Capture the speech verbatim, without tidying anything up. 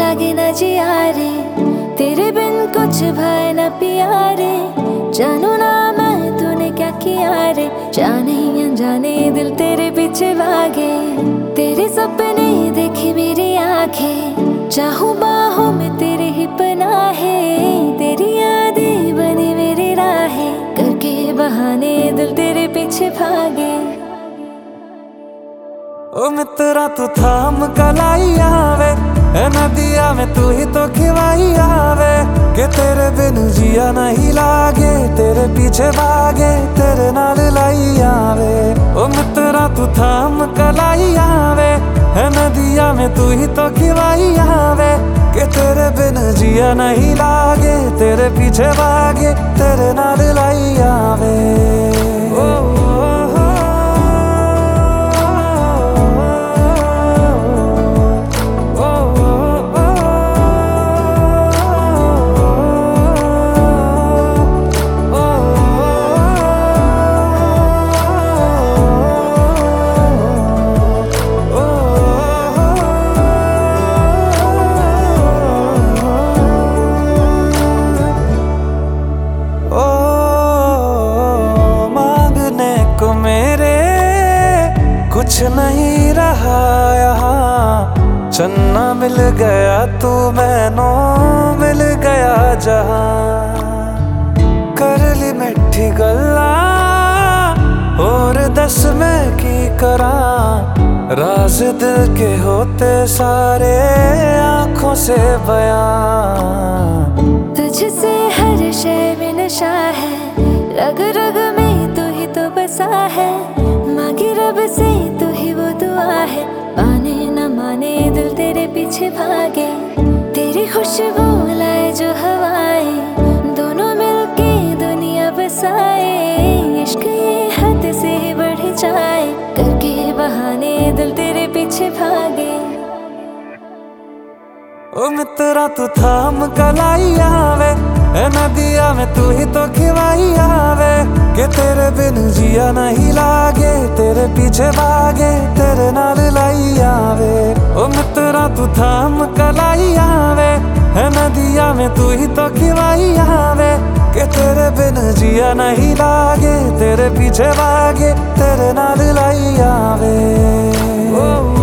लागे ना जिया रे, तेरे बिन कुछ भाए ना पिया रे। जानू ना मैं तूने क्या किया रे, जाने अनजाने दिल तेरे पीछे भागे। तेरे सपने देखी मेरी आंखें, चाहूं बाहों में तेरे ही पनाहें। तेरी यादें बनी मेरी राहें, करके बहाने दिल तेरे पीछे भागे। ओ मित्रा तू थाम कलाई आवे, है नदिया में तू ही तो खिवाई आवे। के तेरे बिन जिया नहीं लागे, तेरे पीछे भागे तेरे नाल लाई आवे। ओ मित्रा तू थाम कलाई आवे, है नदिया में तू ही तो खिवाई आवे। के तेरे बिन जिया नहीं लागे, तेरे पीछे भागे तेरे नाल लाई आवे। ओ कुछ नहीं रहा यहाँ, चन्ना मिल गया तू मैनू मिल गया जहाँ। कर ली मिठी गल्ला और दस मैं की करा, राज दिल के होते सारे आंखों से बयां। तुझसे हर शय में नशा है, रग रग में तू ही तो बसा है। मांगी रब से तू ही वो दुआ है, माने न माने दिल तेरे पीछे भागे। तेरी खुशबू लाए जो हवाएं, दोनों मिलके दुनिया बसाए। इश्क ये हद से बढ़ जाए, करके बहाने दिल तेरे पीछे भागे। ओ मित्रा तू थाम कलाई आवे, है नदिया में तू ही तो खिवाई आवे। के तेरे बिन जिया नहीं लागे, तेरे पीछे भागे तेरे नाल लाई आवे। ओ मित्रा तू थाम कलाई आवे, है नदिया में तू ही तो खिवाई आवे। के तेरे बिन जिया नहीं लागे, तेरे पीछे भागे तेरे नाल लाई आवे। ओ